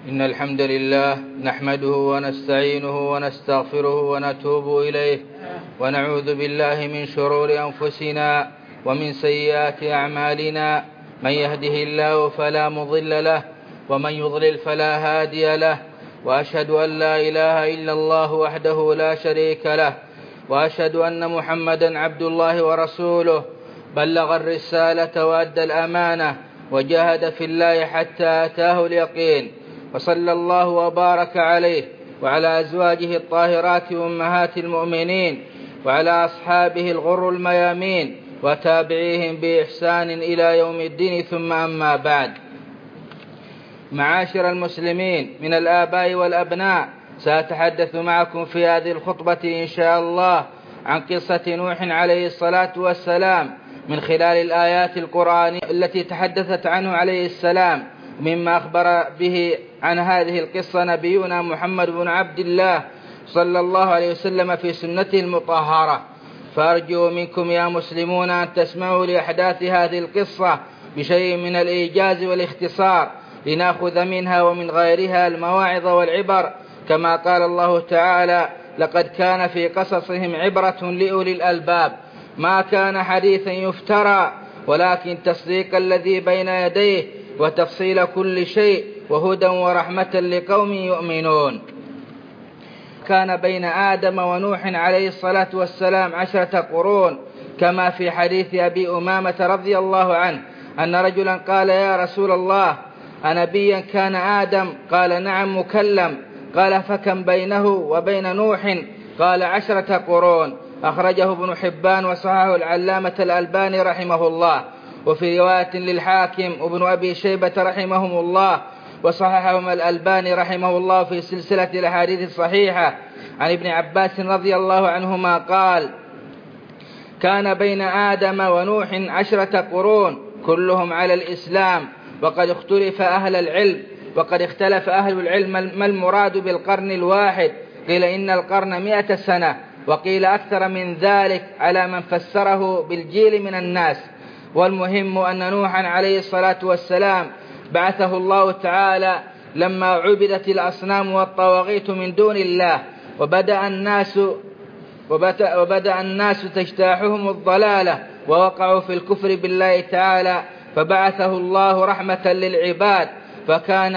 إن الحمد لله نحمده ونستعينه ونستغفره ونتوب إليه ونعوذ بالله من شرور أنفسنا ومن سيئات أعمالنا. من يهده الله فلا مضل له ومن يضلل فلا هادي له، وأشهد أن لا إله إلا الله وحده لا شريك له، وأشهد أن محمدا عبد الله ورسوله، بلغ الرسالة وأدى الأمانة وجاهد في الله حتى أتاه اليقين، وصلى الله وبارك عليه وعلى أزواجه الطاهرات أمهات المؤمنين وعلى أصحابه الغر الميامين وتابعيهم بإحسان إلى يوم الدين، ثم أما بعد. معاشر المسلمين من الآباء والأبناء، سأتحدث معكم في هذه الخطبة إن شاء الله عن قصة نوح عليه الصلاة والسلام من خلال الآيات القرآنية التي تحدثت عنه عليه السلام، مما أخبر به عن هذه القصة نبينا محمد بن عبد الله صلى الله عليه وسلم في سنته المطهرة. فأرجو منكم يا مسلمون أن تسمعوا لأحداث هذه القصة بشيء من الإيجاز والاختصار، لنأخذ منها ومن غيرها المواعظ والعبر، كما قال الله تعالى: لقد كان في قصصهم عبرة لأولي الألباب، ما كان حديثا يفترى، ولكن تصديق الذي بين يديه وتفصيل كل شيء وهدى ورحمة لقوم يؤمنون. كان بين آدم ونوح عليه الصلاة والسلام 10 قرون، كما في حديث أبي أمامة رضي الله عنه أن رجلا قال: يا رسول الله، أنبيا كان آدم؟ قال: نعم مكلم. قال: فكم بينه وبين نوح؟ قال: 10 قرون. أخرجه ابن حبان وصححه العلامة الألباني رحمه الله. وفي رواية للحاكم وابن أبي شيبة رحمهم الله، وصححهم الألباني رحمه الله في سلسلة الأحاديث الصحيحة، عن ابن عباس رضي الله عنهما قال: كان بين آدم ونوح 10 قرون كلهم على الإسلام. وقد اختلف أهل العلم ما المراد بالقرن الواحد، قيل إن القرن 100 سنة، وقيل أكثر من ذلك، على من فسره بالجيل من الناس. والمهم أن نوحا عليه الصلاة والسلام بعثه الله تعالى لما عبدت الأصنام والطواغيت من دون الله، وبدأ الناس تجتاحهم الضلالة ووقعوا في الكفر بالله تعالى، فبعثه الله رحمة للعباد، وكان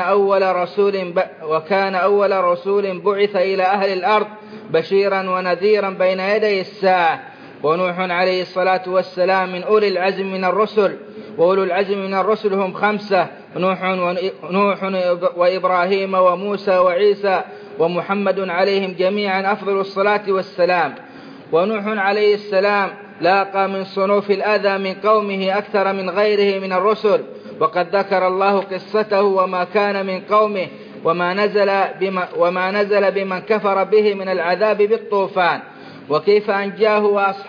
أول رسول بعث إلى أهل الأرض بشيرا ونذيرا بين يدي الساعة. ونوح عليه الصلاة والسلام من أولي العزم من الرسل، وأولو العزم من الرسل هم 5: نوح وإبراهيم وموسى وعيسى ومحمد عليهم جميعا أفضل الصلاة والسلام. ونوح عليه السلام لاقى من صنوف الأذى من قومه أكثر من غيره من الرسل، وقد ذكر الله قصته وما كان من قومه وما نزل بمن كفر به من العذاب بالطوفان، وكيف أنجاه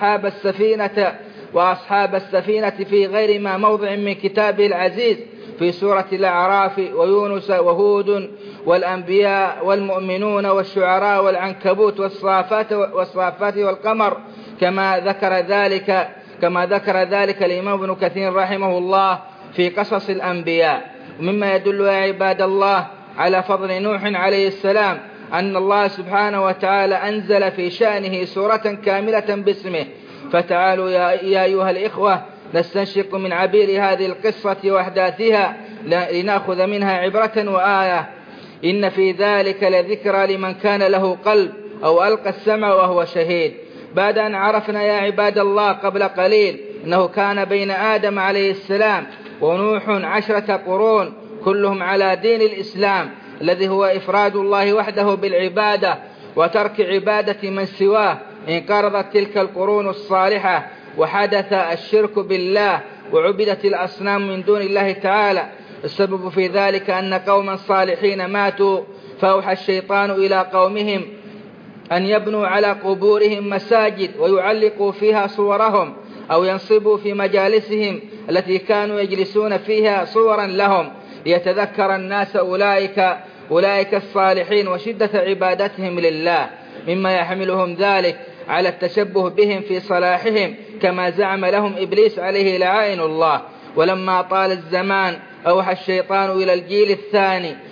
وأصحاب السفينة في غير ما موضع من كتابه العزيز في سورة الأعراف ويونس وهود والأنبياء والمؤمنون والشعراء والعنكبوت والصافات والقمر، كما ذكر ذلك الإمام ابن كثير رحمه الله في قصص الأنبياء. ومما يدل يا عباد الله على فضل نوح عليه السلام أن الله سبحانه وتعالى أنزل في شأنه سورة كاملة باسمه. فتعالوا يا أيها الإخوة نستنشق من عبير هذه القصة وأحداثها لنأخذ منها عبرة وآية. إن في ذلك لذكرى لمن كان له قلب أو ألقى السمع وهو شهيد. بعد أن عرفنا يا عباد الله قبل قليل أنه كان بين آدم عليه السلام ونوح 10 قرون كلهم على دين الإسلام، الذي هو إفراد الله وحده بالعبادة وترك عبادة من سواه، انقرضت تلك القرون الصالحة وحدث الشرك بالله وعبدت الأصنام من دون الله تعالى. السبب في ذلك أن قوما صالحين ماتوا، فأوحى الشيطان إلى قومهم أن يبنوا على قبورهم مساجد ويعلقوا فيها صورهم، أو ينصبوا في مجالسهم التي كانوا يجلسون فيها صورا لهم، ليتذكر الناس أولئك الصالحين وشدة عبادتهم لله، مما يحملهم ذلك على التشبه بهم في صلاحهم، كما زعم لهم إبليس عليه لعائن الله. ولما طال الزمان أوحى الشيطان إلى الجيل الثاني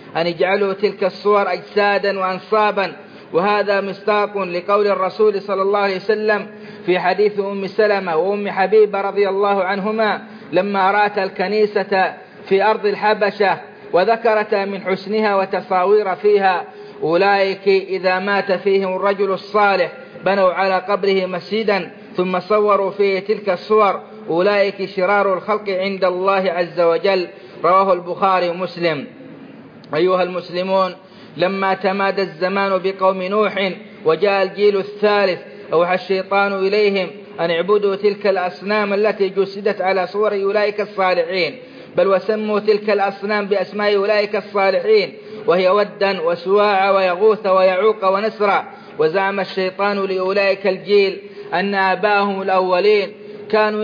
أن اجعلوا تلك الصور أجسادا وأنصابا. وهذا مصداق لقول الرسول صلى الله عليه وسلم في حديث أم سلمة وأم حبيبة رضي الله عنهما لما رأت الكنيسة في أرض الحبشة وذكرت من حسنها وتصاوير فيها: أولئك إذا مات فيهم الرجل الصالح بنوا على قبره مسجدا ثم صوروا فيه تلك الصور، أولئك شرار الخلق عند الله عز وجل. رواه البخاري ومسلم. أيها المسلمون، لما تمادى الزمان بقوم نوح وجاء الجيل الثالث أوحى الشيطان إليهم أن اعبدوا تلك الأصنام التي جسدت على صور أولئك الصالحين، بل وسموا تلك الأصنام بأسماء أولئك الصالحين، وهي ودا وسواع ويغوث ويعوق ونسرا. وزعم الشيطان لأولئك الجيل أن آباءهم الأولين كانوا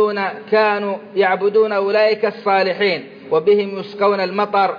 يعبدون أولئك الصالحين وبهم يسقون المطر.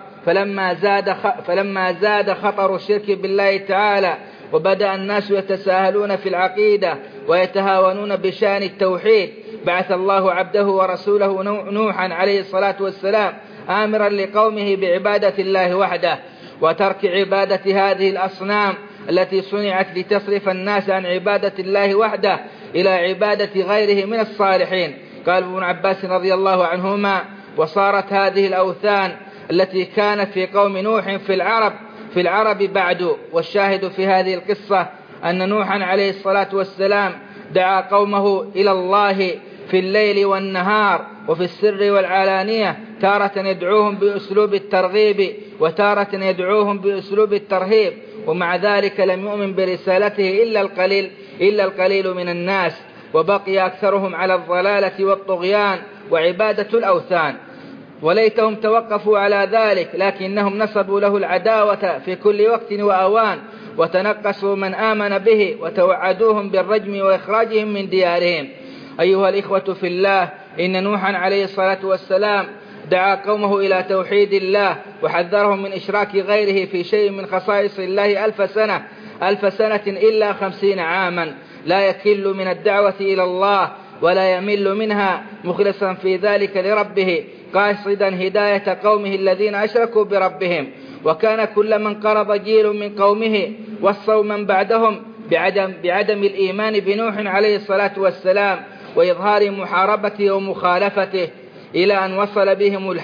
فلما زاد خطر الشرك بالله تعالى وبدأ الناس يتساهلون في العقيدة ويتهاونون بشأن التوحيد، بعث الله عبده ورسوله نوحا عليه الصلاة والسلام آمرا لقومه بعبادة الله وحده وترك عبادة هذه الأصنام التي صنعت لتصرف الناس عن عبادة الله وحده إلى عبادة غيره من الصالحين. قال ابن عباس رضي الله عنهما: وصارت هذه الأوثان التي كانت في قوم نوح في العرب بعد. والشاهد في هذه القصة أن نوحا عليه الصلاة والسلام دعا قومه إلى الله في الليل والنهار وفي السر والعلانية، تارة يدعوهم بأسلوب الترغيب وتارة يدعوهم بأسلوب الترهيب، ومع ذلك لم يؤمن برسالته إلا القليل من الناس، وبقي أكثرهم على الضلالة والطغيان وعبادة الأوثان. وليتهم توقفوا على ذلك، لكنهم نصبوا له العداوة في كل وقت وأوان، وتنقصوا من آمن به وتوعدوهم بالرجم وإخراجهم من ديارهم. أيها الإخوة في الله، إن نوحا عليه الصلاة والسلام دعا قومه إلى توحيد الله وحذرهم من إشراك غيره في شيء من خصائص الله 1000 سنة إلا 50 عاما، لا يكل من الدعوة إلى الله ولا يمل منها، مخلصا في ذلك لربه قاصدا هداية قومه الذين أشركوا بربهم. وكان كل من قرب جيل من قومه وصوا من بعدهم بعدم الإيمان بنوح عليه الصلاة والسلام وإظهار محاربته ومخالفته إلى أن وصل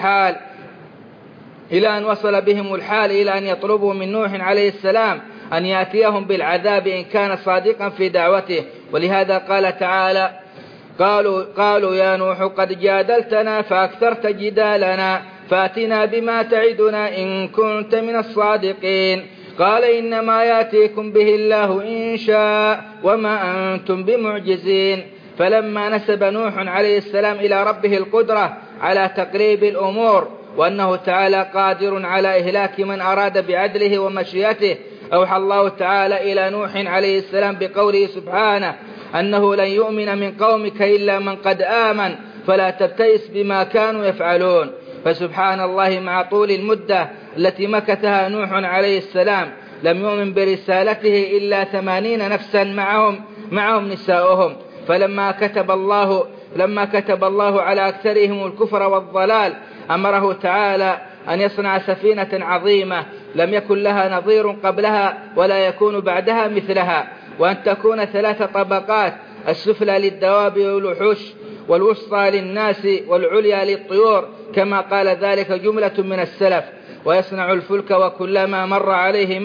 بهم الحال إلى أن يطلبوا من نوح عليه السلام أن يأتيهم بالعذاب إن كان صادقا في دعوته. ولهذا قال تعالى: قالوا يا نوح قد جادلتنا فأكثرت جدالنا فأتنا بما تعدنا إن كنت من الصادقين. قال إنما يأتيكم به الله إن شاء وما أنتم بمعجزين. فلما نسب نوح عليه السلام إلى ربه القدرة على تقريب الأمور وأنه تعالى قادر على إهلاك من أراد بعدله ومشيئته، أوحى الله تعالى إلى نوح عليه السلام بقوله سبحانه أنه لن يؤمن من قومك إلا من قد آمن فلا تبتئس بما كانوا يفعلون. فسبحان الله، مع طول المدة التي مكثها نوح عليه السلام لم يؤمن برسالته إلا 80 نفسا معهم نساؤهم. فلما كتب الله على أكثرهم الكفر والضلال أمره تعالى أن يصنع سفينة عظيمة لم يكن لها نظير قبلها ولا يكون بعدها مثلها، وأن تكون 3 طبقات: السفلى للدواب والوحوش، والوسطى للناس، والعليا للطيور، كما قال ذلك جملة من السلف. ويصنع الفلك وكلما مر عليه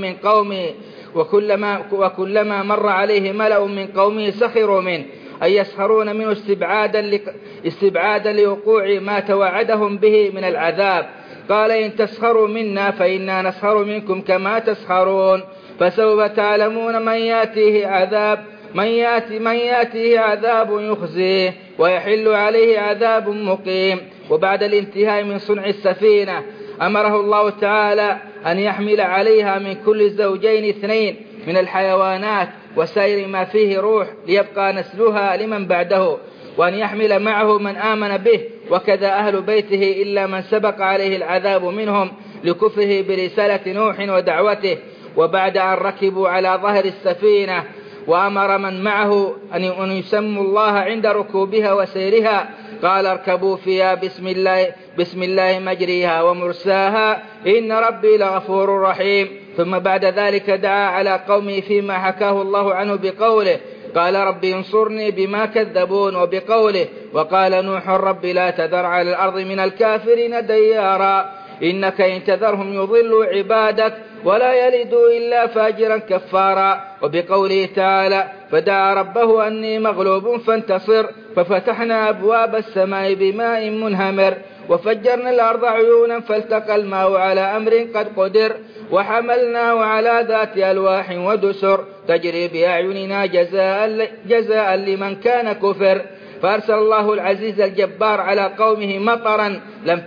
ملأ من قومه سخروا منه، أي يسخرون منه استبعادا لوقوع ما توعدهم به من العذاب. قال إن تسخروا منا فإنا نسخر منكم كما تسخرون، فسوف تعلمون من يأتيه عذاب يخزيه ويحل عليه عذاب مقيم. وبعد الانتهاء من صنع السفينة أمره الله تعالى أن يحمل عليها من كل زوجين 2 من الحيوانات وسائر ما فيه روح ليبقى نسلها لمن بعده، وأن يحمل معه من آمن به، وكذا أهل بيته إلا من سبق عليه العذاب منهم لكفره برسالة نوح ودعوته. وبعد أن ركبوا على ظهر السفينة وأمر من معه أن يسموا الله عند ركوبها وسيرها. قال اركبوا فيها بسم الله مجريها ومرساها إن ربي لغفور رحيم. ثم بعد ذلك دعا على قومه فيما حكاه الله عنه بقوله قال رب انصرني بما كذبون، وبقوله وقال نوح رب لا تذر على الأرض من الكافرين ديارا إنك إن تذرهم يضلوا عبادك ولا يلدوا إلا فاجرا كفارا. وبقوله تعالى فدعا ربه أني مغلوب فانتصر ففتحنا أبواب السماء بماء منهمر وفجرنا الأرض عيونا فالتقى الماء على أمر قد قدر وحملناه على ذات ألواح ودسر تجري بأعيننا جزاء لمن كان كفر. فأرسل الله العزيز الجبار على قومه مطرا لم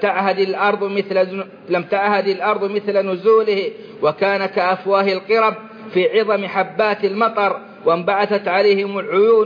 تعهد الأرض مثل نزوله، وكان كأفواه القرب في عظم حبات المطر، وانبعثت عليهم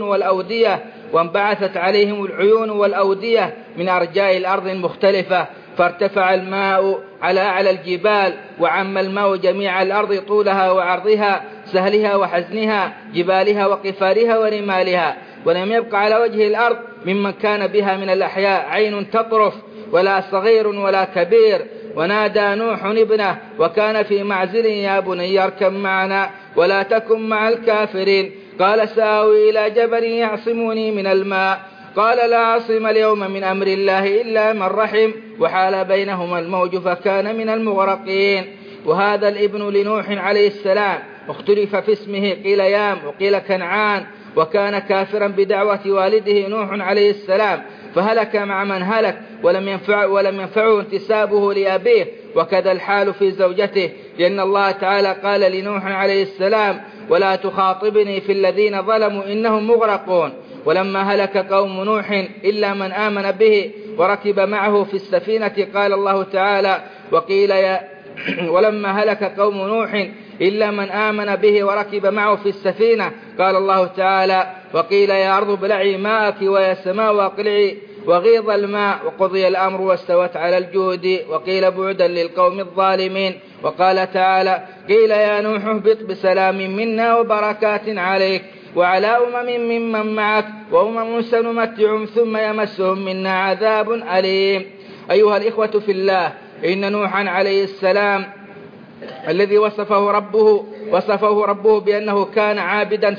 العيون والأودية من أرجاء الأرض المختلفة، فارتفع الماء على أعلى الجبال وعم الماء جميع الأرض طولها وعرضها، سهلها وحزنها، جبالها وقفارها ورمالها، ولم يبق على وجه الأرض ممن كان بها من الأحياء عين تطرف ولا صغير ولا كبير. ونادى نوح ابنه وكان في معزل يا بني اركب معنا ولا تكن مع الكافرين. قال سآوي إلى جبل يعصمني من الماء قال لا عاصم اليوم من أمر الله إلا من رحم وحال بينهما الموج فكان من المغرقين. وهذا الابن لنوح عليه السلام اختلف في اسمه، قيل يام وقيل كنعان، وكان كافرا بدعوة والده نوح عليه السلام فهلك مع من هلك ولم ينفعه انتسابه لأبيه. وكذا الحال في زوجته، لأن الله تعالى قال لنوح عليه السلام ولا تخاطبني في الذين ظلموا إنهم مغرقون. ولما هلك قوم نوح إلا من آمن به وركب معه في السفينة قال الله تعالى ولما هلك قوم نوح إلا من آمن به وركب معه في السفينة قال الله تعالى وقيل يا أرض ابلعي ماءك ويا سماء واقلعي وغيض الماء وقضي الأمر واستوت على الجود وقيل بعدا للقوم الظالمين. وقال تعالى قيل يا نوح اهبط بسلام منا وبركات عليك وعلى ممن معك وأمم سنمتعهم ثم يمسهم منا عذاب أليم. أيها الإخوة في الله، إن نوحا عليه السلام الذي وصفه ربه بأنه كان عبدا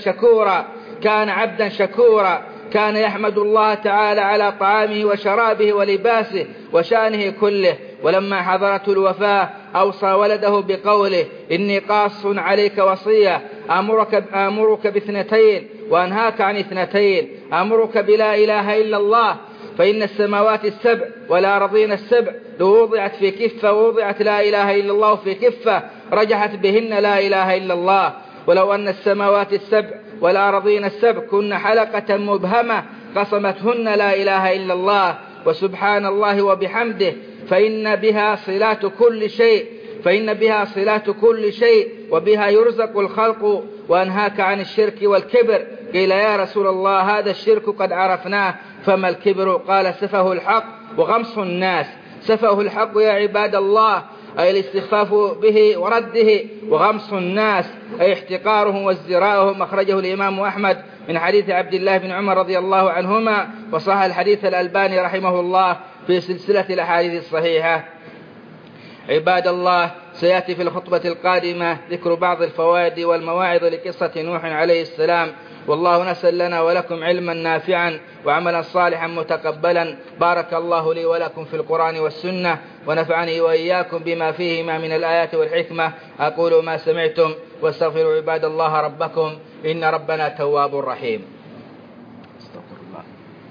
شكورا، كان يحمد الله تعالى على طعامه وشرابه ولباسه وشأنه كله. ولما حضرته الوفاة أوصى ولده بقوله إني قاص عليك وصية أمرك باثنتين وأنهاك عن اثنتين، أمرك بلا إله إلا الله، فإن السماوات السبع والأرضين السبع لو وضعت في كفة ووضعت لا إله إلا الله في كفة رجحت بهن لا إله إلا الله. ولو أن السماوات السبع والأرضين السبع كن حلقة مبهمة قسمتهن لا إله إلا الله. وسبحان الله وبحمده فإن بها صلات كل شيء وبها يرزق الخلق. وأنهاك عن الشرك والكبر. قيل يا رسول الله هذا الشرك قد عرفناه فما الكبر؟ قال سفه الحق وغمص الناس. سفه الحق يا عباد الله أي الاستخفاف به ورده، وغمص الناس أي احتقارهم وازدراءهم. أخرجه الإمام أحمد من حديث عبد الله بن عمر رضي الله عنهما، وصح الحديث الألباني رحمه الله في سلسلة الأحاديث الصحيحة. عباد الله، سيأتي في الخطبة القادمة ذكر بعض الفوائد والمواعظ لقصة نوح عليه السلام. والله نسأل لنا ولكم علما نافعا وعملا صالحا متقبلا. بارك الله لي ولكم في القرآن والسنة، ونفعني وإياكم بما فيهما من الآيات والحكمة. أقول ما سمعتم واستغفروا عباد الله ربكم إن ربنا تواب رحيم. استغفر الله.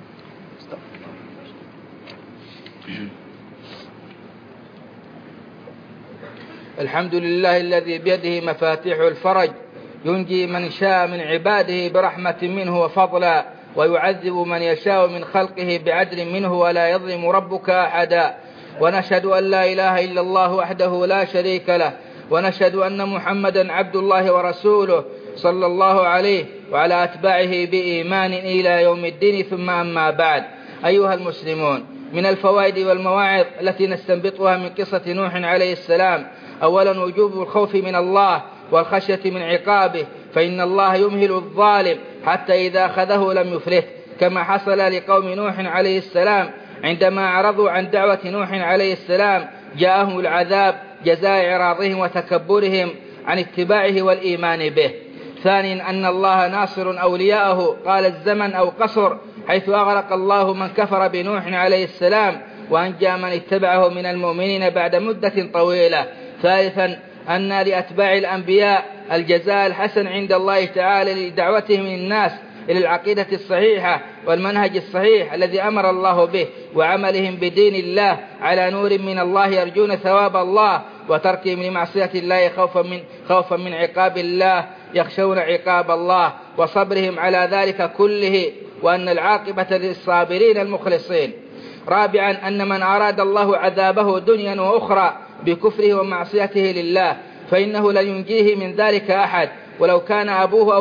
الحمد لله الذي بيده مفاتيح الفرج، ينجي من شاء من عباده برحمة منه وفضلا، ويعذب من يشاء من خلقه بعدل منه، ولا يظلم ربك أحدا. ونشهد أن لا إله إلا الله وحده لا شريك له، ونشهد أن محمدا عبد الله ورسوله صلى الله عليه وعلى أتباعه بإيمان إلى يوم الدين. ثم أما بعد، أيها المسلمون، من الفوائد والمواعظ التي نستنبطها من قصة نوح عليه السلام: أولا وجوب الخوف من الله والخشية من عقابه، فإن الله يمهل الظالم حتى إذا أخذه لم يفلته، كما حصل لقوم نوح عليه السلام عندما عرضوا عن دعوة نوح عليه السلام جاءهم العذاب جزاء إعراضهم وتكبرهم عن اتباعه والإيمان به. ثانيا أن الله ناصر أولياءه، قال الزمن أو قصر، حيث أغرق الله من كفر بنوح عليه السلام وأنجى من اتبعه من المؤمنين بعد مدة طويلة. ثالثا أن لأتباع الأنبياء الجزاء الحسن عند الله تعالى لدعوتهم الناس إلى العقيدة الصحيحة والمنهج الصحيح الذي أمر الله به، وعملهم بدين الله على نور من الله يرجون ثواب الله، وتركهم لمعصية الله خوفا من عقاب الله يخشون عقاب الله، وصبرهم على ذلك كله، وأن العاقبة للصابرين المخلصين. رابعا أن من أراد الله عذابه دنيا وأخرى بكفره ومعصيته لله فإنه لن ينجيه من ذلك أحد، ولو كان أبوه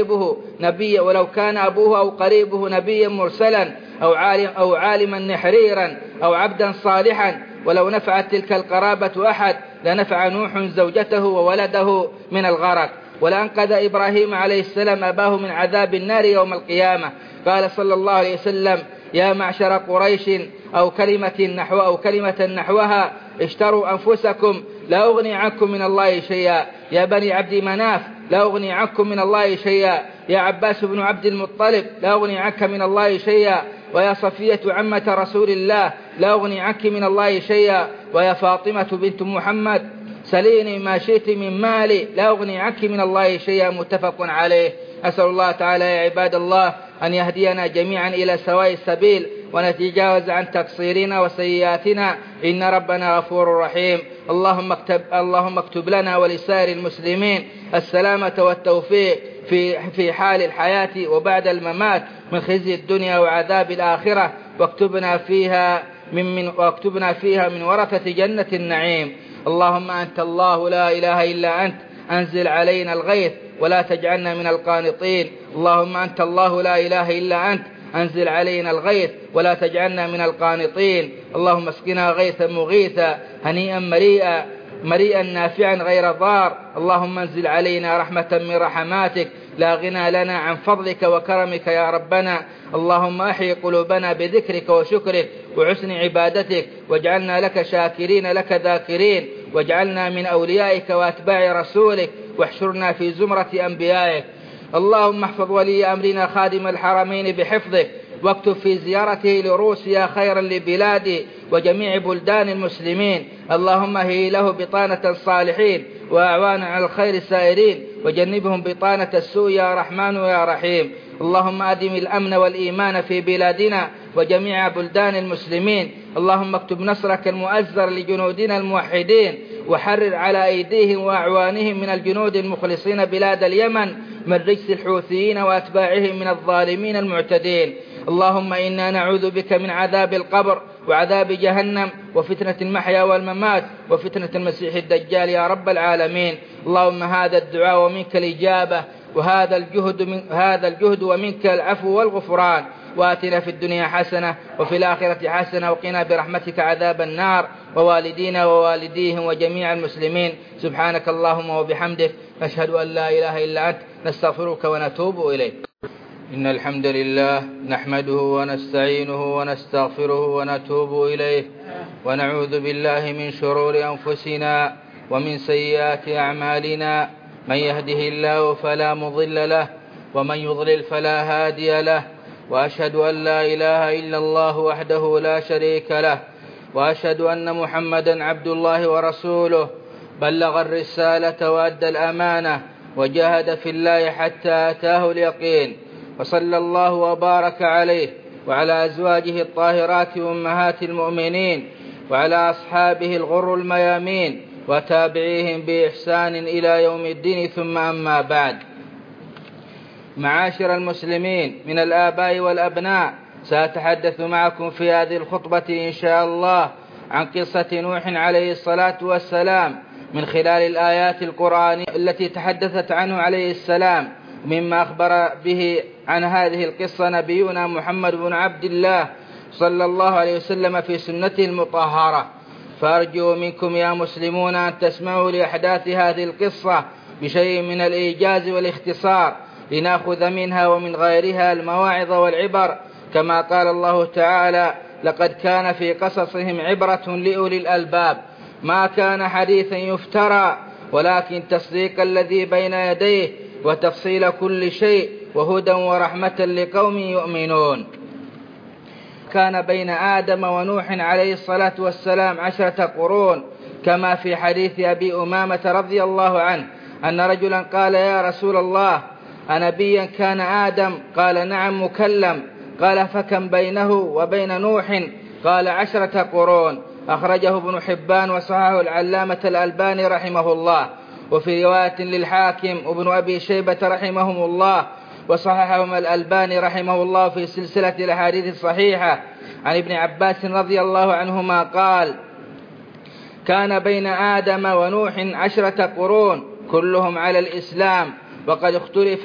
أو قريبه نبيا مرسلا أو عالما نحريرا أو عبدا صالحا، ولو نفعت تلك القرابة أحد لنفع نوح زوجته وولده من الغرق، ولأنقذ إبراهيم عليه السلام أباه من عذاب النار يوم القيامة. قال صلى الله عليه وسلم: يا معشر قريش أو كلمة نحوها اشتروا أنفسكم لا أغني عنكم من الله شيئا، يا بني عبد مناف لا أغني عنكم من الله شيئا، يا عباس بن عبد المطلب لا أغني عنك من الله شيئا، ويا صفية عمة رسول الله لا أغني عنك من الله شيئا، ويا فاطمة بنت محمد سليني ما شئت من مالي لا أغني عنك من الله شيئا. متفق عليه. أسأل الله تعالى يا عباد الله أن يهدينا جميعا إلى سواء السبيل، ونتجاوز عن تقصيرنا وسيئاتنا، إن ربنا غفور رحيم. اللهم اكتب لنا ولسائر المسلمين السلامة والتوفيق في حال الحياة وبعد الممات من خزي الدنيا وعذاب الآخرة، واكتبنا فيها من ورثة جنة النعيم. اللهم أنت الله لا إله إلا أنت، أنزل علينا الغيث ولا تجعلنا من القانطين. اللهم أنت الله لا إله إلا أنت، أنزل علينا الغيث ولا تجعلنا من القانطين. اللهم اسقنا غيثا مغيثا هنيئا مريئا نافعا غير ضار. اللهم انزل علينا رحمة من رحماتك لا غنى لنا عن فضلك وكرمك يا ربنا. اللهم أحيي قلوبنا بذكرك وشكرك وحسن عبادتك، واجعلنا لك شاكرين لك ذاكرين، واجعلنا من أوليائك وأتباع رسولك، واحشرنا في زمرة أنبيائك. اللهم احفظ ولي أمرنا خادم الحرمين بحفظك، واكتب في زيارته لروسيا خيرا لبلادي وجميع بلدان المسلمين. اللهم هي له بطانة صالحين وأعوانا على الخير سائرين، وجنبهم بطانة السوء يا رحمن يا رحيم. اللهم أدم الأمن والإيمان في بلادنا وجميع بلدان المسلمين. اللهم اكتب نصرك المؤزر لجنودنا الموحدين، وحرر على أيديهم وأعوانهم من الجنود المخلصين بلاد اليمن من رجس الحوثيين وأتباعهم من الظالمين المعتدين. اللهم إنا نعوذ بك من عذاب القبر وعذاب جهنم وفتنة المحيا والممات وفتنة المسيح الدجال يا رب العالمين. اللهم هذا الدعاء ومنك الإجابة، وهذا الجهد ومنك العفو والغفران. وآتنا في الدنيا حسنة وفي الآخرة حسنة وقنا برحمتك عذاب النار، ووالدينا ووالديهم وجميع المسلمين. سبحانك اللهم وبحمدك، نشهد أن لا إله إلا أنت، نستغفرك ونتوب إليك. إن الحمد لله نحمده ونستعينه ونستغفره ونتوب إليه، ونعوذ بالله من شرور أنفسنا ومن سيئات أعمالنا. من يهده الله فلا مضل له، ومن يضلل فلا هادي له. وأشهد أن لا إله إلا الله وحده لا شريك له، وأشهد أن محمدا عبد الله ورسوله، بلغ الرسالة وأدى الأمانة وجاهد في الله حتى أتاه اليقين. وصلى الله وبارك عليه وعلى أزواجه الطاهرات أمهات المؤمنين، وعلى أصحابه الغر الميامين وتابعيهم بإحسان إلى يوم الدين. ثم أما بعد، معاشر المسلمين من الآباء والأبناء، سأتحدث معكم في هذه الخطبة إن شاء الله عن قصة نوح عليه الصلاة والسلام من خلال الآيات القرآنية التي تحدثت عنه عليه السلام، مما أخبر به عن هذه القصة نبينا محمد بن عبد الله صلى الله عليه وسلم في سنته المطهرة. فأرجو منكم يا مسلمون أن تسمعوا لأحداث هذه القصة بشيء من الإيجاز والاختصار لنأخذ منها ومن غيرها المواعظ والعبر، كما قال الله تعالى: لقد كان في قصصهم عبرة لأولي الألباب ما كان حديثا يفترى ولكن تصديق الذي بين يديه وتفصيل كل شيء وهدى ورحمة لقوم يؤمنون. كان بين آدم ونوح عليه الصلاة والسلام 10 قرون، كما في حديث أبي أمامة رضي الله عنه أن رجلا قال: يا رسول الله، أنبيا كان آدم؟ قال: نعم مكلم. قال: فكم بينه وبين نوح؟ قال: 10 قرون. أخرجه ابن حبان وصححه العلامة الألباني رحمه الله. وفي رواية للحاكم وابن أبي شيبة رحمهم الله وصححهم الألباني رحمه الله في سلسلة الأحاديث الصحيحة عن ابن عباس رضي الله عنهما قال: كان بين آدم ونوح 10 قرون كلهم على الإسلام. وقد اختلف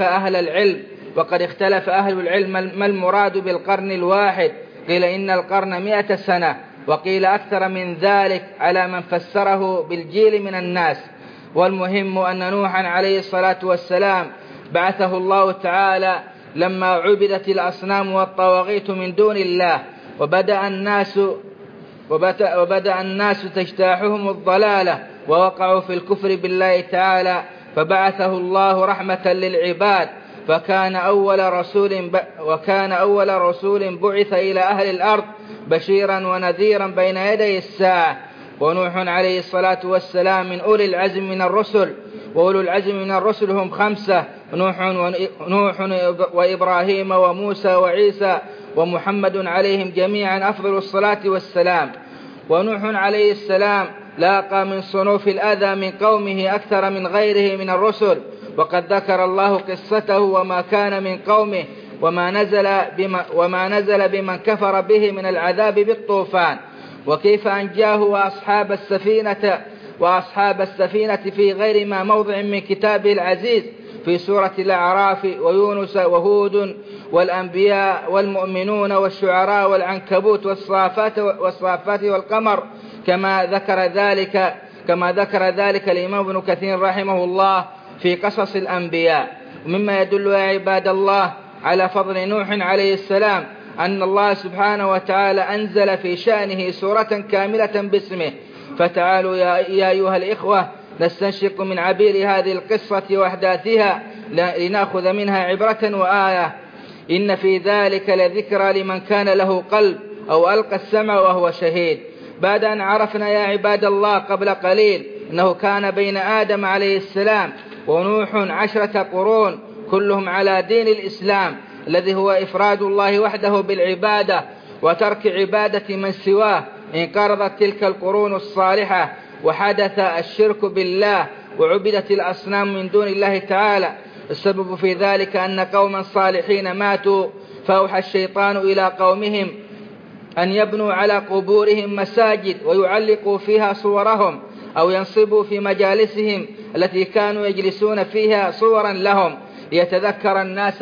أهل العلم ما المراد بالقرن الواحد. قيل إن القرن 100 سنة، وقيل أكثر من ذلك على من فسره بالجيل من الناس. والمهم أن نوحا عليه الصلاة والسلام بعثه الله تعالى لما عبدت الأصنام والطواغيت من دون الله، وبدأ الناس تجتاحهم الضلالة ووقعوا في الكفر بالله تعالى، فبعثه الله رحمة للعباد، وكان أول رسول بعث إلى أهل الأرض بشيرا ونذيرا بين يدي الساعة. ونوح عليه الصلاة والسلام من أولي العزم من الرسل، وأولو العزم من الرسل هم 5: نوح وإبراهيم وموسى وعيسى ومحمد عليهم جميعا أفضل الصلاة والسلام. ونوح عليه السلام لاقى من صنوف الأذى من قومه أكثر من غيره من الرسل، وقد ذكر الله قصته وما كان من قومه وما نزل بمن كفر به من العذاب بالطوفان، وكيف أنجاه وأصحاب السفينة في غير ما موضع من كتابه العزيز في سورة الأعراف ويونس وهود والأنبياء والمؤمنون والشعراء والعنكبوت والصافات والقمر، كما ذكر ذلك الإمام ابن كثير رحمه الله في قصص الأنبياء. ومما يدل يا عباد الله على فضل نوح عليه السلام أن الله سبحانه وتعالى أنزل في شأنه سورة كاملة باسمه. فتعالوا يا أيها الإخوة نستنشق من عبير هذه القصة وأحداثها لنأخذ منها عبرة وآية. إن في ذلك لذكرى لمن كان له قلب أو ألقى السمع وهو شهيد. بعد أن عرفنا يا عباد الله قبل قليل أنه كان بين آدم عليه السلام ونوح 10 قرون كلهم على دين الإسلام الذي هو إفراد الله وحده بالعبادة وترك عبادة من سواه، انقرضت تلك القرون الصالحة وحدث الشرك بالله وعبدت الأصنام من دون الله تعالى. السبب في ذلك أن قوما صالحين ماتوا، فأوحى الشيطان إلى قومهم أن يبنوا على قبورهم مساجد ويعلقوا فيها صورهم أو ينصبوا في مجالسهم التي كانوا يجلسون فيها صورا لهم، ليتذكر الناس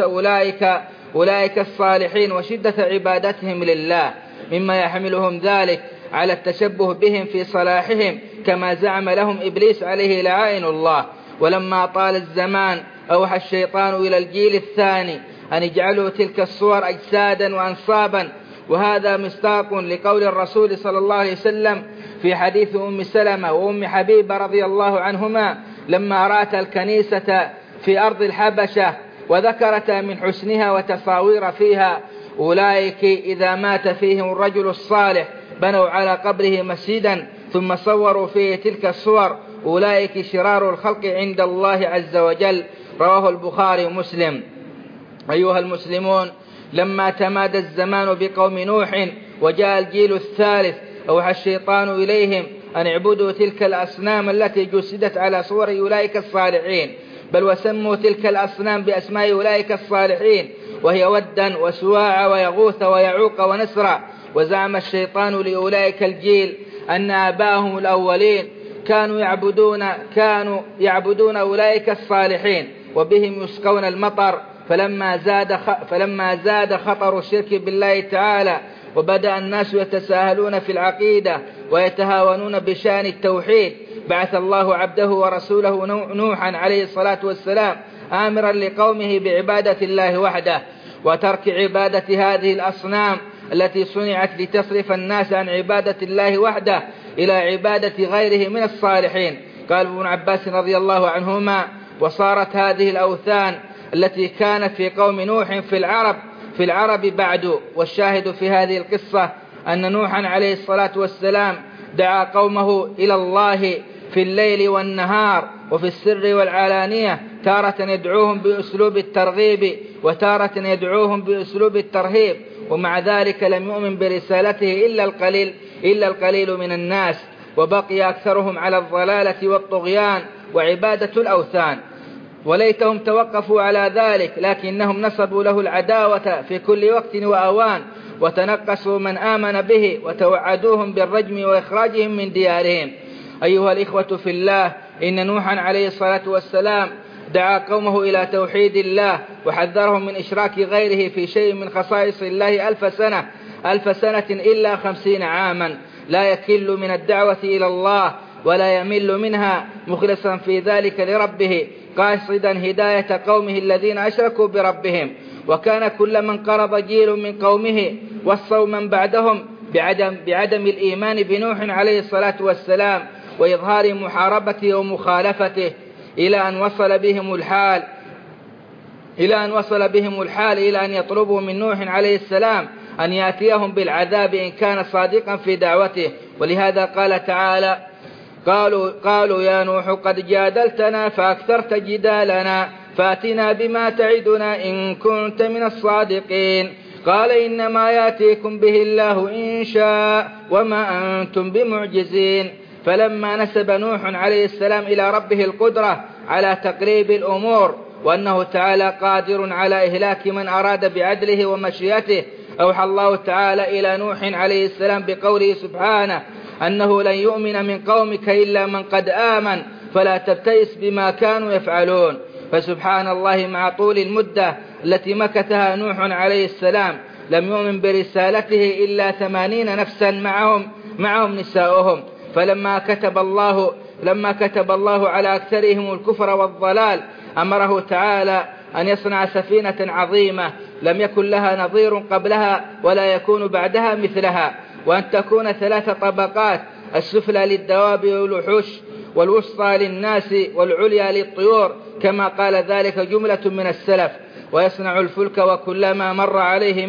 أولئك الصالحين وشدة عبادتهم لله، مما يحملهم ذلك على التشبه بهم في صلاحهم كما زعم لهم إبليس عليه لعائن الله. ولما طال الزمان أوحى الشيطان إلى الجيل الثاني أن يجعلوا تلك الصور أجسادا وأنصابا، وهذا مصداق لقول الرسول صلى الله عليه وسلم في حديث أم سلمة وأم حبيبة رضي الله عنهما لما رأت الكنيسة في أرض الحبشة وذكرتا من حسنها وتصاوير فيها: أولئك إذا مات فيهم الرجل الصالح بنوا على قبره مسجدا ثم صوروا فيه تلك الصور، أولئك شرار الخلق عند الله عز وجل. رواه البخاري ومسلم. أيها المسلمون، لما تمادى الزمان بقوم نوح وجاء الجيل الثالث أوحى الشيطان إليهم أن اعبدوا تلك الأصنام التي جسدت على صور أولئك الصالحين، بل وسموا تلك الأصنام بأسماء أولئك الصالحين، وهي ودا وسواع ويغوث ويعوق ونسرا. وزعم الشيطان لأولئك الجيل أن آباهم الأولين كانوا يعبدون أولئك الصالحين وبهم يسقون المطر، فلما زاد خطر الشرك بالله تعالى وبدأ الناس يتساهلون في العقيدة ويتهاونون بشأن التوحيد، بعث الله عبده ورسوله نوحا عليه الصلاة والسلام آمرا لقومه بعبادة الله وحده وترك عبادة هذه الأصنام التي صنعت لتصرف الناس عن عبادة الله وحده إلى عبادة غيره من الصالحين. قال ابن عباس رضي الله عنهما: وصارت هذه الأوثان التي كانت في قوم نوح في العرب بعد. والشاهد في هذه القصة أن نوحا عليه الصلاة والسلام دعا قومه إلى الله في الليل والنهار وفي السر والعلانية، تارة يدعوهم بأسلوب الترغيب وتارة يدعوهم بأسلوب الترهيب، ومع ذلك لم يؤمن برسالته إلا القليل من الناس، وبقي أكثرهم على الضلالة والطغيان وعبادة الأوثان. وليتهم توقفوا على ذلك، لكنهم نصبوا له العداوة في كل وقت وأوان، وتنقصوا من آمن به وتوعدوهم بالرجم وإخراجهم من ديارهم. أيها الإخوة في الله، إن نوحا عليه الصلاة والسلام دعا قومه إلى توحيد الله وحذرهم من إشراك غيره في شيء من خصائص الله 1000 سنة إلا 50 عاما، لا يكل من الدعوة إلى الله ولا يمل منها، مخلصا في ذلك لربه، قاصدا هداية قومه الذين أشركوا بربهم. وكان كل من قرب جيل من قومه وصوا من بعدهم بعدم الإيمان بنوح عليه الصلاة والسلام وإظهار محاربته ومخالفته، إلى أن وصل بهم الحال إلى أن يطلبوا من نوح عليه السلام أن يأتيهم بالعذاب إن كان صادقا في دعوته. ولهذا قال تعالى: قالوا يا نوح قد جادلتنا فأكثرت جدالنا فأتنا بما تعدنا إن كنت من الصادقين. قال إنما يأتيكم به الله إن شاء وما أنتم بمعجزين. فلما نسب نوح عليه السلام إلى ربه القدرة على تقريب الأمور وأنه تعالى قادر على إهلاك من أراد بعدله ومشيئته، أوحى الله تعالى إلى نوح عليه السلام بقوله سبحانه أنه لن يؤمن من قومك إلا من قد آمن فلا تبتئس بما كانوا يفعلون. فسبحان الله، مع طول المدة التي مكثها نوح عليه السلام لم يؤمن برسالته إلا 80 نفسا معهم نساؤهم. فلما كتب الله على أكثرهم الكفر والضلال أمره تعالى أن يصنع سفينة عظيمة لم يكن لها نظير قبلها ولا يكون بعدها مثلها، وأن تكون 3 طبقات: السفلى للدواب والوحوش، والوسطى للناس، والعليا للطيور، كما قال ذلك جملة من السلف. ويصنع الفلك وكلما مر عليه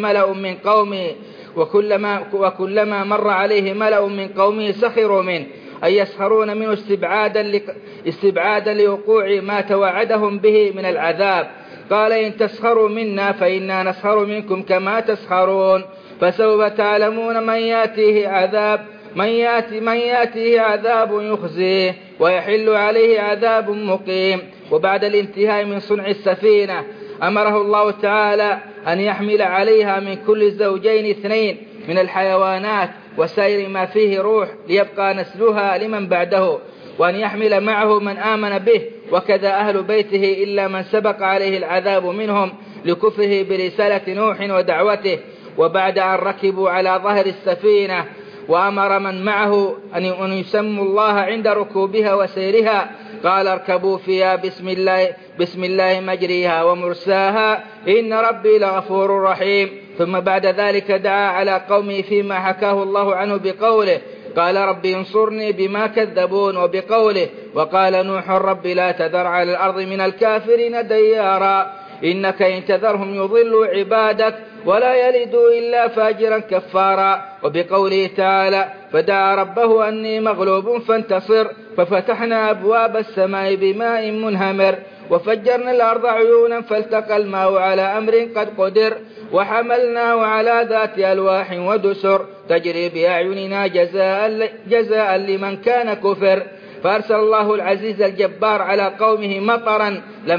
ملأ من قومه سخروا منه، أي يسخرون منه استبعادا لوقوع ما توعدهم به من العذاب. قال إن تسخروا منا فإنا نسخر منكم كما تسخرون، فسوف تعلمون من يأتيه عذاب يخزيه ويحل عليه عذاب مقيم. وبعد الانتهاء من صنع السفينة أمره الله تعالى أن يحمل عليها من كل زوجين 2 من الحيوانات وسائر ما فيه روح ليبقى نسلها لمن بعده، وأن يحمل معه من آمن به، وكذا أهل بيته إلا من سبق عليه العذاب منهم لكفره برسالة نوح ودعوته. وبعد أن ركبوا على ظهر السفينة وأمر من معه أن يسموا الله عند ركوبها وسيرها، قال اركبوا فيها بسم الله مجريها ومرساها إن ربي لغفور رحيم. ثم بعد ذلك دعا على قومه فيما حكاه الله عنه بقوله: قال رب انصرني بما كذبون، وبقوله: وقال نوح رب لا تذر على الأرض من الكافرين ديارا إنك إن تذرهم يضلوا عبادك ولا يلدوا إلا فاجرا كفارا. وبقوله تعالى: فدعا ربه أني مغلوب فانتصر ففتحنا أبواب السماء بماء منهمر وفجرنا الأرض عيونا فالتقى الماء على أمر قد قدر وحملناه على ذات ألواح ودسر تجري بأعيننا جزاء لمن كان كفر. فأرسل الله العزيز الجبار على قومه مطرا لم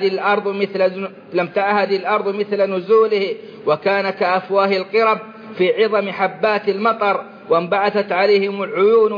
تعهد الأرض مثل نزوله، وكان كأفواه القرب في عظم حبات المطر، وانبعثت عليهم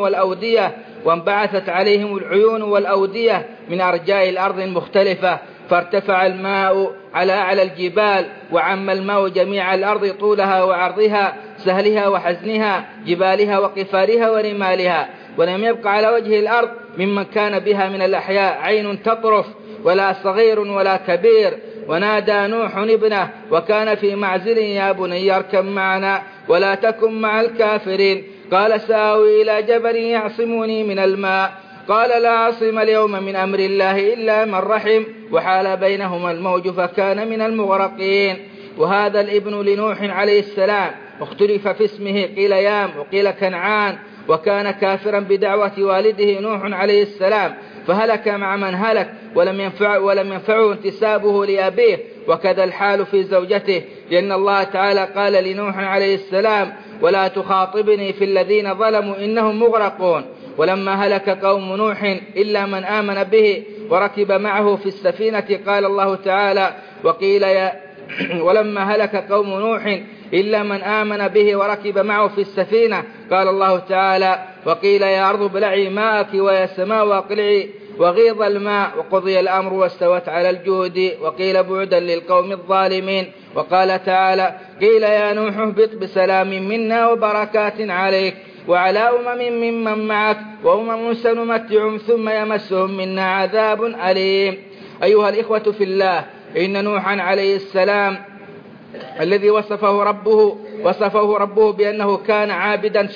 العيون والأودية من أرجاء الأرض المختلفة، فارتفع الماء على أعلى الجبال وعم الماء جميع الأرض طولها وعرضها، سهلها وحزنها، جبالها وقفارها ورمالها، ولم يبق على وجه الأرض ممن كان بها من الأحياء عين تطرف ولا صغير ولا كبير. ونادى نوح ابنه وكان في معزل: يا بني اركب معنا ولا تكن مع الكافرين. قال: سآوي إلى جبل يعصمني من الماء. قال: لا عاصم اليوم من أمر الله إلا من رحم، وحال بينهما الموج فكان من المغرقين. وهذا الابن لنوح عليه السلام اختلف في اسمه، قيل يام وقيل كنعان، وكان كافرا بدعوة والده نوح عليه السلام فهلك مع من هلك، ولم ينفعه انتسابه لأبيه. وكذا الحال في زوجته، لأن الله تعالى قال لنوح عليه السلام: ولا تخاطبني في الذين ظلموا إنهم مغرقون. ولما هلك قوم نوح إلا من آمن به وركب معه في السفينة قال الله تعالى: ولما هلك قوم نوح إلا من آمن به وركب معه في السفينة قال الله تعالى: وقيل يا أرض ابلعي ماءك ويا سماء واقلعي وغيض الماء وقضي الأمر واستوت على الجود وقيل بعدا للقوم الظالمين. وقال تعالى: قيل يا نوح اهبط بسلام منا وبركات عليك وعلى أمم ممن معك وأمم سنمتعهم ثم يمسهم منا عذاب أليم. أيها الإخوة في الله، إن نوحا عليه السلام الذي وصفه ربه بأنه كان عبدا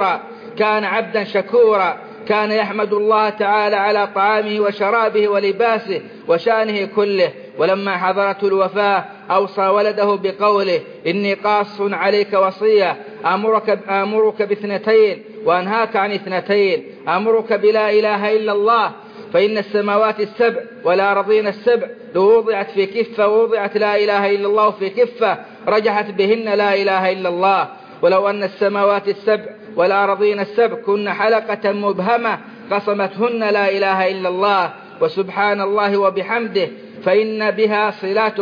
شكورا، كان يحمد الله تعالى على طعامه وشرابه ولباسه وشأنه كله. ولما حضرته الوفاة أوصى ولده بقوله: إني قاص عليك وصية، أمرك باثنتين وأنهاك عن اثنتين، أمرك بلا إله إلا الله، فإن السماوات السبع والأرضين السبع لو وضعت في كفة ووضعت لا إله إلا الله في كفة رجحت بهن لا إله إلا الله. ولو أن السماوات السبع والأرضين السبع كن حلقة مبهمة قسمتهن لا إله إلا الله. وسبحان الله وبحمده، فإن بها صلات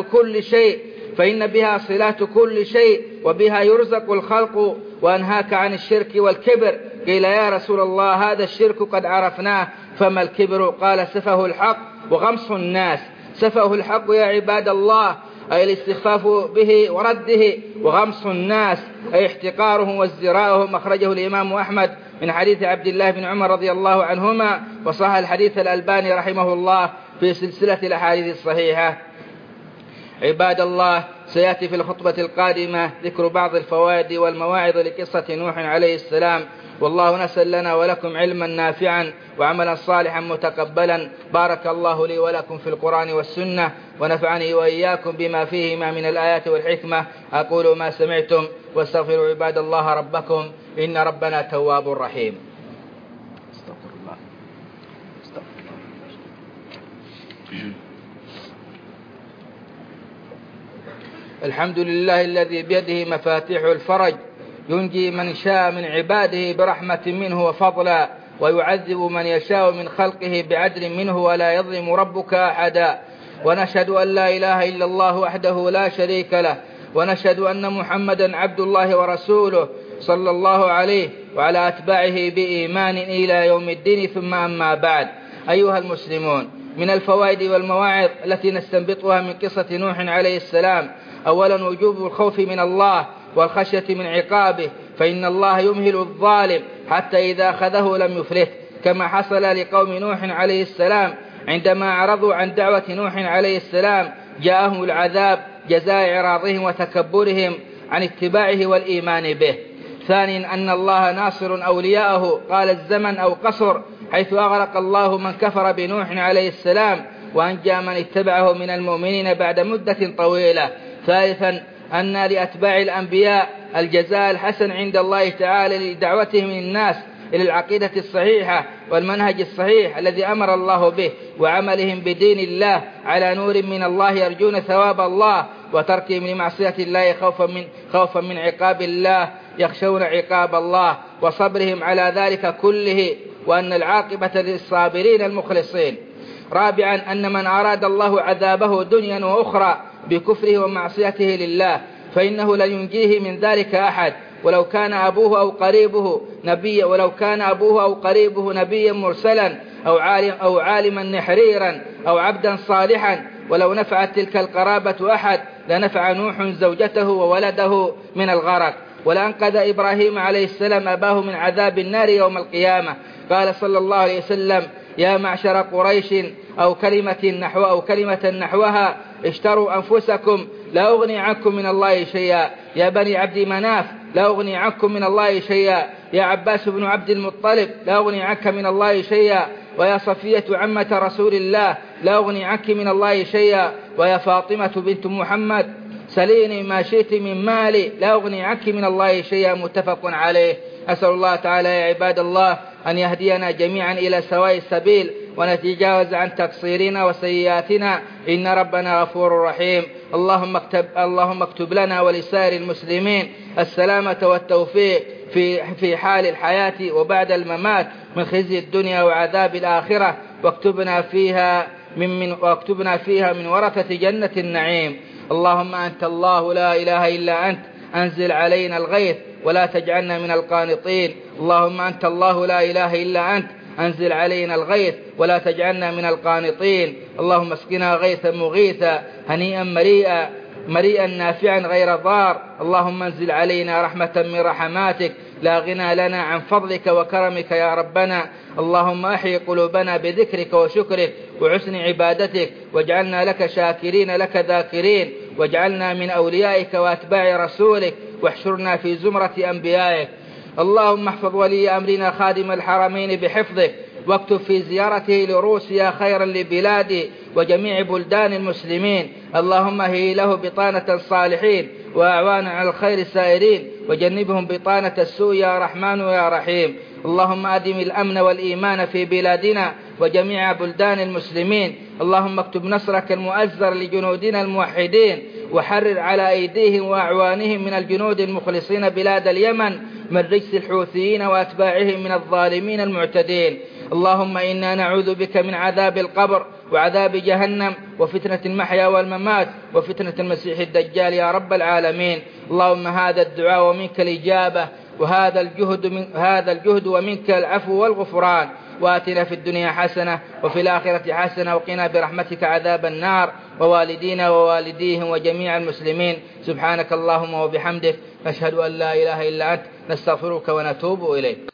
كل شيء وبها يرزق الخلق. وأنهاك عن الشرك والكبر. قيل يا رسول الله هذا الشرك قد عرفناه، فما الكبر؟ قال: سفه الحق وغمص الناس. سفه الحق يا عباد الله أي الاستخفاف به ورده، وغمص الناس أي احتقارهم وازدراءهم. أخرجه الإمام أحمد من حديث عبد الله بن عمر رضي الله عنهما، وصح الحديث الألباني رحمه الله في سلسلة الأحاديث الصحيحة. عباد الله، سيأتي في الخطبة القادمة ذكر بعض الفوائد والمواعظ لقصة نوح عليه السلام. والله نسأل لنا ولكم علما نافعا وعملا صالحا متقبلا. بارك الله لي ولكم في القرآن والسنة، ونفعني وإياكم بما فيهما من الآيات والحكمة. أقول ما سمعتم، واستغفروا عباد الله ربكم، إن ربنا تواب رحيم. استغفر الله. الحمد لله الذي بيده مفاتيح الفرج، ينجي من شاء من عباده برحمة منه وفضلا، ويعذب من يشاء من خلقه بعدل منه، ولا يظلم ربك أحدا. ونشهد أن لا إله إلا الله وحده لا شريك له، ونشهد أن محمدا عبد الله ورسوله صلى الله عليه وعلى أتباعه بإيمان إلى يوم الدين. ثم أما بعد، أيها المسلمون، من الفوائد والمواعظ التي نستنبطها من قصة نوح عليه السلام: أولا وجوب الخوف من الله والخشية من عقابه، فإن الله يمهل الظالم حتى إذا أخذه لم يفلته، كما حصل لقوم نوح عليه السلام عندما عرضوا عن دعوة نوح عليه السلام جاءهم العذاب جزاء إعراضهم وتكبرهم عن اتباعه والإيمان به. ثانيا أن الله ناصر أولياءه، قال الزمن أو قصر، حيث أغرق الله من كفر بنوح عليه السلام وأنجى من اتبعه من المؤمنين بعد مدة طويلة. ثالثا أن لأتباع الأنبياء الجزاء الحسن عند الله تعالى لدعوتهم الناس إلى العقيدة الصحيحة والمنهج الصحيح الذي أمر الله به، وعملهم بدين الله على نور من الله يرجون ثواب الله، وتركهم لمعصية الله خوفا من عقاب الله يخشون عقاب الله، وصبرهم على ذلك كله، وأن العاقبة للصابرين المخلصين. رابعا أن من أراد الله عذابه دنيا وأخرى بكفره ومعصيته لله فإنه لن ينجيه من ذلك أحد، ولو كان أبوه أو قريبه نبيا مرسلا أو عالما نحريرا أو عبدا صالحا ولو نفعت تلك القرابة أحد لنفع نوح زوجته وولده من الغرق، ولأنقذ إبراهيم عليه السلام أباه من عذاب النار يوم القيامة. قال صلى الله عليه وسلم: يا معشر قريش أو كلمة نحوها اشتروا أنفسكم لا أغني عنكم من الله شيئا. يا بني عبد مناف لا أغني عنكم من الله شيئا. يا عباس بن عبد المطلب لا أغني عنك من الله شيئا. ويا صفية عمة رسول الله لا أغني عنك من الله شيئا. ويا فاطمة بنت محمد سليني ما شئت من مالي لا أغني عنك من الله شيئا. متفق عليه. أسأل الله تعالى يا عباد الله أن يهدينا جميعا إلى سواء السبيل ونتجاوز عن تقصيرنا وسيئاتنا، إن ربنا غفور رحيم. اللهم اكتب لنا ولسائر المسلمين السلامة والتوفيق في حال الحياة وبعد الممات من خزي الدنيا وعذاب الآخرة، واكتبنا فيها من ورثة جنة النعيم. اللهم أنت الله لا إله إلا أنت، أنزل علينا الغيث ولا تجعلنا من القانطين. اللهم أنت الله لا إله إلا أنت، أنزل علينا الغيث ولا تجعلنا من القانطين. اللهم اسقنا غيثا مغيثا هنيئا مريئا نافعا غير ضار. اللهم انزل علينا رحمة من رحماتك لا غنى لنا عن فضلك وكرمك يا ربنا. اللهم أحيي قلوبنا بذكرك وشكرك وحسن عبادتك، واجعلنا لك شاكرين لك ذاكرين، واجعلنا من أوليائك وأتباع رسولك، واحشرنا في زمرة أنبيائك. اللهم احفظ ولي أمرنا خادم الحرمين بحفظك، واكتب في زيارته لروسيا خيرا لبلادي وجميع بلدان المسلمين. اللهم هي له بطانة صالحين وأعوانا على الخير سائرين، وجنبهم بطانة السوء يا رحمن يا رحيم. اللهم أدم الأمن والإيمان في بلادنا وجميع بلدان المسلمين. اللهم اكتب نصرك المؤزر لجنودنا الموحدين، وحرر على أيديهم وأعوانهم من الجنود المخلصين بلاد اليمن من رجس الحوثيين وأتباعهم من الظالمين المعتدين. اللهم إنا نعوذ بك من عذاب القبر وعذاب جهنم وفتنة المحيا والممات وفتنة المسيح الدجال يا رب العالمين. اللهم هذا الدعاء ومنك الإجابة، وهذا الجهد ومنك العفو والغفران. وآتنا في الدنيا حسنة وفي الآخرة حسنة وقنا برحمتك عذاب النار، ووالدينا ووالديهم وجميع المسلمين. سبحانك اللهم وبحمدك، نشهد أن لا إله إلا أنت، نستغفرك ونتوب إليك.